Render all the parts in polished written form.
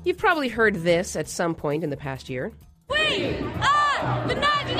You've probably heard this at some point in the past year. We are the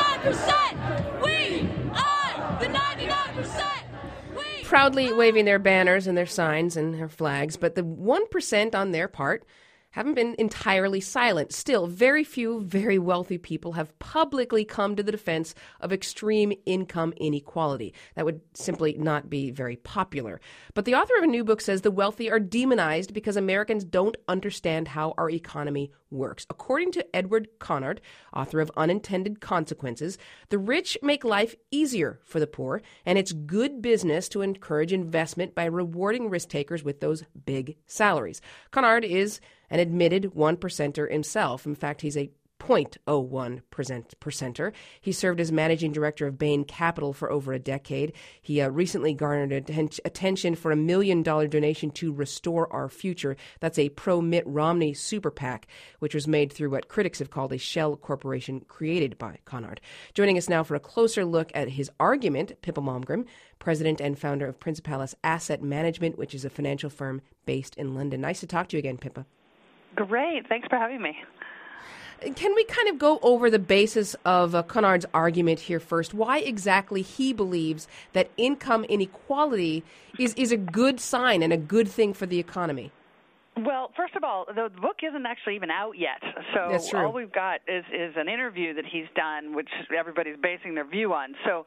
99%! We are the 99%! Proudly waving their banners and their signs and their flags, but the 1% on their part haven't been entirely silent. Still, very few very wealthy people have publicly come to the defense of extreme income inequality. That would simply not be very popular. But the author of a new book says the wealthy are demonized because Americans don't understand how our economy works. According to Edward Conard, author of Unintended Consequences, the rich make life easier for the poor, and it's good business to encourage investment by rewarding risk takers with those big salaries. Conard is an admitted 1%er himself. In fact, he's a 0.01 percenter. He served as managing director of Bain Capital for over a decade. He recently garnered attention for $1 million donation to Restore Our Future. That's a pro-Mitt Romney super PAC, which was made through what critics have called a shell corporation created by Conard. Joining us now for a closer look at his argument, Pippa Malmgren, president and founder of Principalis Asset Management, which is a financial firm based in London. Nice to talk to you again, Pippa. Great. Thanks for having me. Can we kind of go over the basis of Conard's argument here first? Why exactly he believes that income inequality is a good sign and a good thing for the economy? Well, first of all, the book isn't actually even out yet. So That's true. All we've got is an interview that he's done, which everybody's basing their view on. So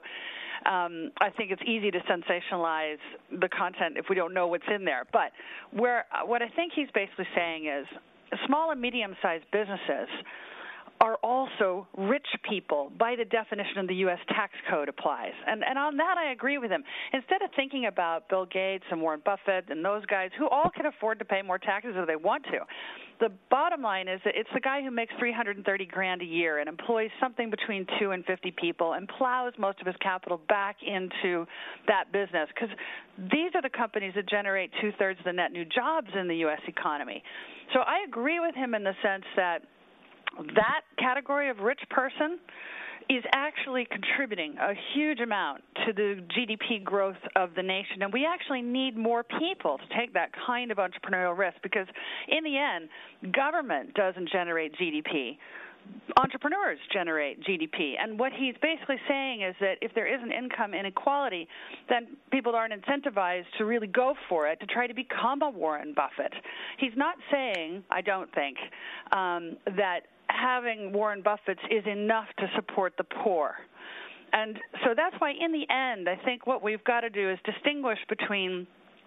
I think it's easy to sensationalize the content if we don't know what's in there. But what I think he's basically saying is small and medium-sized businesses are also rich people by the definition of the U.S. tax code applies. And on that, I agree with him. Instead of thinking about Bill Gates and Warren Buffett and those guys who all can afford to pay more taxes if they want to, the bottom line is that it's the guy who makes $330,000 a year and employs something between 2 and 50 people and plows most of his capital back into that business, because these are the companies that generate 2/3 of the net new jobs in the U.S. economy. So I agree with him in the sense that that category of rich person is actually contributing a huge amount to the GDP growth of the nation. And we actually need more people to take that kind of entrepreneurial risk, because in the end, government doesn't generate GDP. Entrepreneurs generate GDP. And what he's basically saying is that if there is an income inequality, then people aren't incentivized to really go for it, to try to become a Warren Buffett. He's not saying, I don't think, that having Warren Buffett's is enough to support the poor. And so that's why, in the end, I think what we've got to do is distinguish between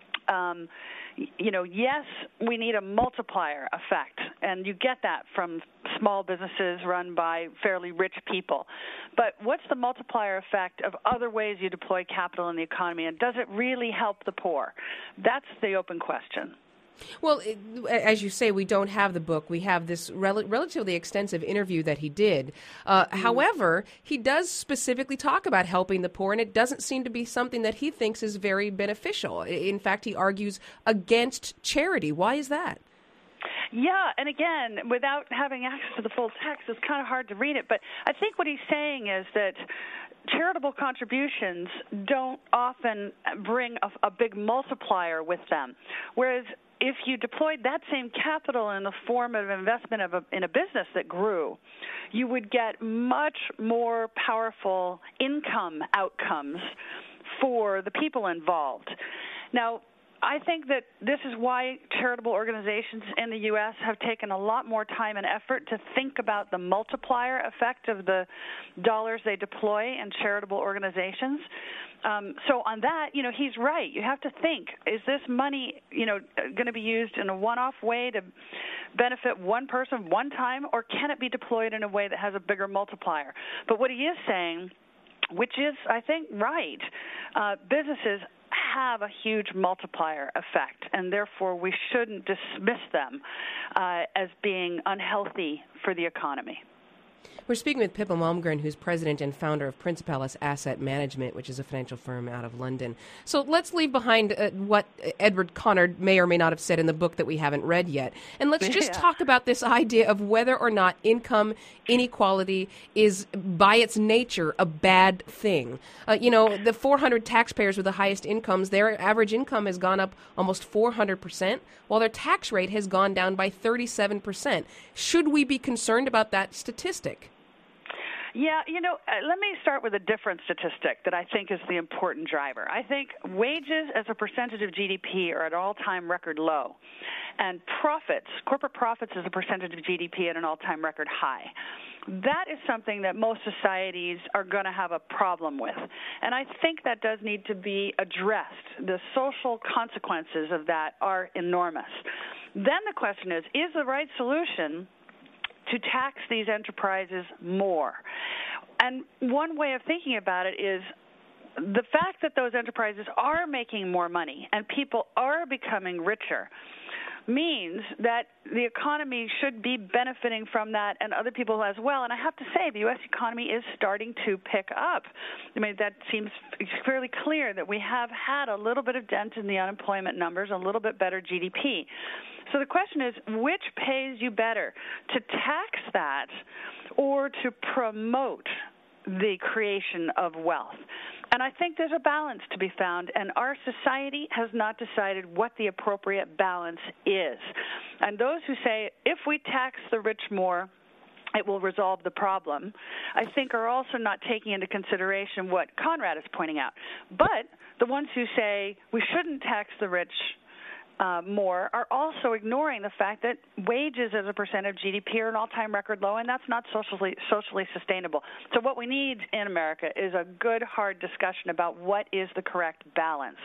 yes, we need a multiplier effect, and you get that from small businesses run by fairly rich people. But what's the multiplier effect of other ways you deploy capital in the economy, and does it really help the poor? That's the open question. Well, as you say, we don't have the book. We have this relatively extensive interview that he did. However, he does specifically talk about helping the poor, and it doesn't seem to be something that he thinks is very beneficial. In fact, he argues against charity. Why is that? Yeah, and again, without having access to the full text, it's kind of hard to read it. But I think what he's saying is that charitable contributions don't often bring a big multiplier with them, whereas if you deployed that same capital in the form of investment in a business that grew, you would get much more powerful income outcomes for the people involved. Now, I think that this is why charitable organizations in the U.S. have taken a lot more time and effort to think about the multiplier effect of the dollars they deploy in charitable organizations. So on that, he's right. You have to think, is this money, going to be used in a one-off way to benefit one person one time, or can it be deployed in a way that has a bigger multiplier? But what he is saying, which is, I think, right, businesses have a huge multiplier effect, and therefore we shouldn't dismiss them as being unhealthy for the economy. We're speaking with Pippa Malmgren, who's president and founder of Principalis Asset Management, which is a financial firm out of London. So let's leave behind what Edward Conard may or may not have said in the book that we haven't read yet. And let's just talk about this idea of whether or not income inequality is, by its nature, a bad thing. The 400 taxpayers with the highest incomes, their average income has gone up almost 400%, while their tax rate has gone down by 37%. Should we be concerned about that statistic? Yeah, let me start with a different statistic that I think is the important driver. I think wages as a percentage of GDP are at an all-time record low, and corporate profits as a percentage of GDP at an all-time record high. That is something that most societies are going to have a problem with, and I think that does need to be addressed. The social consequences of that are enormous. Then the question is the right solution to tax these enterprises more? And one way of thinking about it is the fact that those enterprises are making more money and people are becoming richer means that the economy should be benefiting from that and other people as well. And I have to say, the U.S. economy is starting to pick up. I mean, that seems fairly clear that we have had a little bit of dent in the unemployment numbers, a little bit better GDP. So the question is, which pays you better, to tax that or to promote the creation of wealth? And I think there's a balance to be found, and our society has not decided what the appropriate balance is. And those who say, if we tax the rich more, it will resolve the problem, I think are also not taking into consideration what Conrad is pointing out. But the ones who say we shouldn't tax the rich more are also ignoring the fact that wages as a percent of GDP are an all-time record low, and that's not socially sustainable. So what we need in America is a good, hard discussion about what is the correct balance.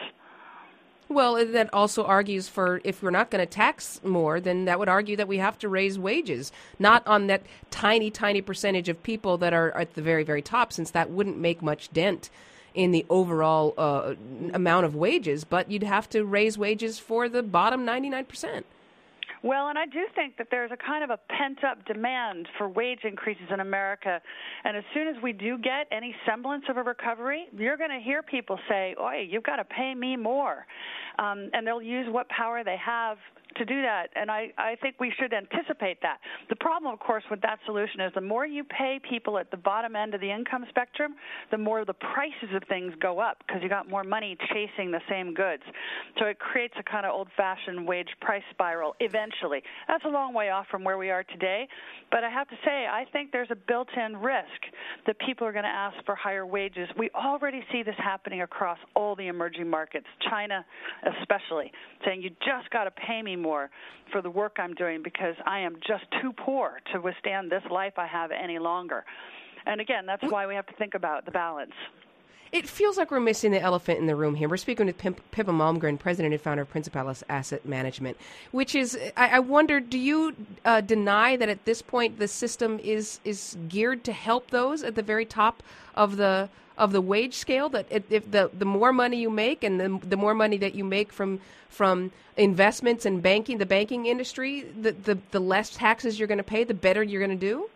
Well, that also argues for, if we're not going to tax more, then that would argue that we have to raise wages, not on that tiny, tiny percentage of people that are at the very, very top, since that wouldn't make much dent in the overall amount of wages, but you'd have to raise wages for the bottom 99%. Well, and I do think that there's a kind of a pent-up demand for wage increases in America. And as soon as we do get any semblance of a recovery, you're going to hear people say, "Oi, you've got to pay me more." And they'll use what power they have to do that. And I think we should anticipate that. The problem, of course, with that solution is the more you pay people at the bottom end of the income spectrum, the more the prices of things go up because you got more money chasing the same goods. So it creates a kind of old-fashioned wage price spiral eventually. That's a long way off from where we are today. But I have to say, I think there's a built-in risk that people are going to ask for higher wages. We already see this happening across all the emerging markets, China especially, saying you just got to pay me more for the work I'm doing because I am just too poor to withstand this life I have any longer. And again, that's why we have to think about the balance. It feels like we're missing the elephant in the room here. We're speaking with Pippa Malmgren, president and founder of Principalis Asset Management, which is, I wonder, do you deny that at this point the system is geared to help those at the very top of the wage scale, that if the more money you make and the more money that you make from investments and the banking industry, the less taxes you're going to pay, the better you're going to do?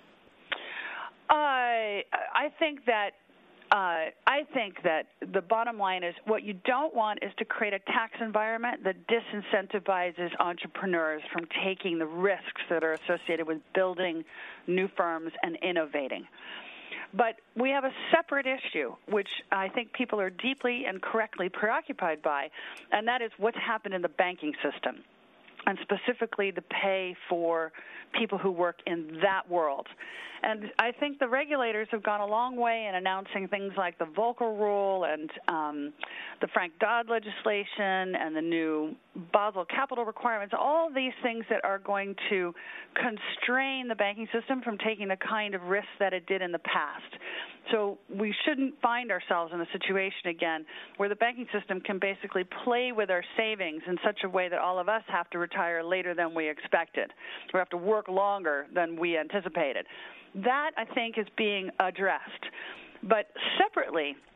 I think that the bottom line is what you don't want is to create a tax environment that disincentivizes entrepreneurs from taking the risks that are associated with building new firms and innovating. But we have a separate issue, which I think people are deeply and correctly preoccupied by, and that is what's happened in the banking system, and specifically the pay for people who work in that world. And I think the regulators have gone a long way in announcing things like the Volcker Rule and the Frank Dodd legislation and the new Basel capital requirements, all of these things that are going to constrain the banking system from taking the kind of risks that it did in the past. So we shouldn't find ourselves in a situation again where the banking system can basically play with our savings in such a way that all of us have to retire later than we expected. We have to work longer than we anticipated. That, I think, is being addressed. But separately,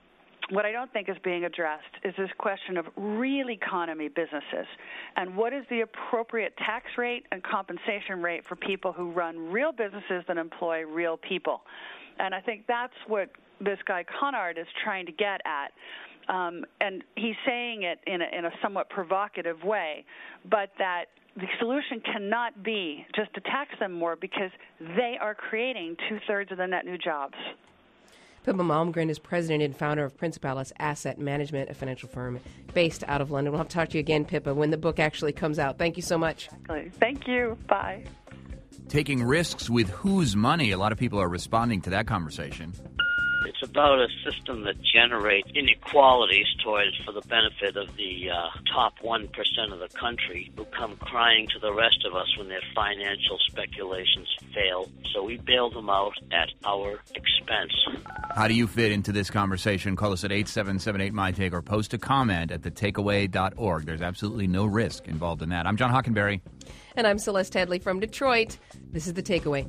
what I don't think is being addressed is this question of real economy businesses and what is the appropriate tax rate and compensation rate for people who run real businesses that employ real people. And I think that's what this guy Conard is trying to get at. And he's saying it in a somewhat provocative way, but that the solution cannot be just to tax them more because they are creating 2/3 of the net new jobs. Pippa Malmgren is president and founder of Principalis Asset Management, a financial firm based out of London. We'll have to talk to you again, Pippa, when the book actually comes out. Thank you so much. Thank you. Bye. Taking risks with whose money? A lot of people are responding to that conversation. It's about a system that generates inequalities for the benefit of the top 1% of the country who come crying to the rest of us when their financial speculations fail. So we bail them out at our expense. How do you fit into this conversation? Call us at 877-8-MY-TAKE or post a comment at thetakeaway.org. There's absolutely no risk involved in that. I'm John Hockenberry. And I'm Celeste Headley from Detroit. This is The Takeaway.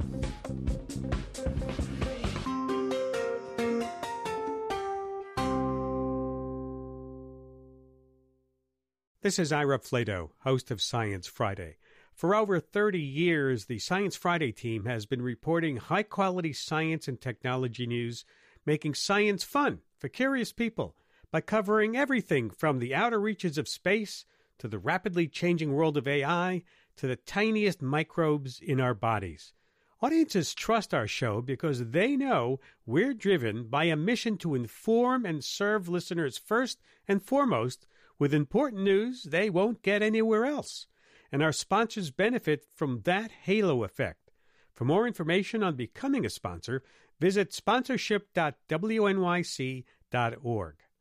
This is Ira Flato, host of Science Friday. For over 30 years, the Science Friday team has been reporting high-quality science and technology news, making science fun for curious people by covering everything from the outer reaches of space to the rapidly changing world of AI to the tiniest microbes in our bodies. Audiences trust our show because they know we're driven by a mission to inform and serve listeners first and foremost with important news they won't get anywhere else. And our sponsors benefit from that halo effect. For more information on becoming a sponsor, visit sponsorship.wnyc.org.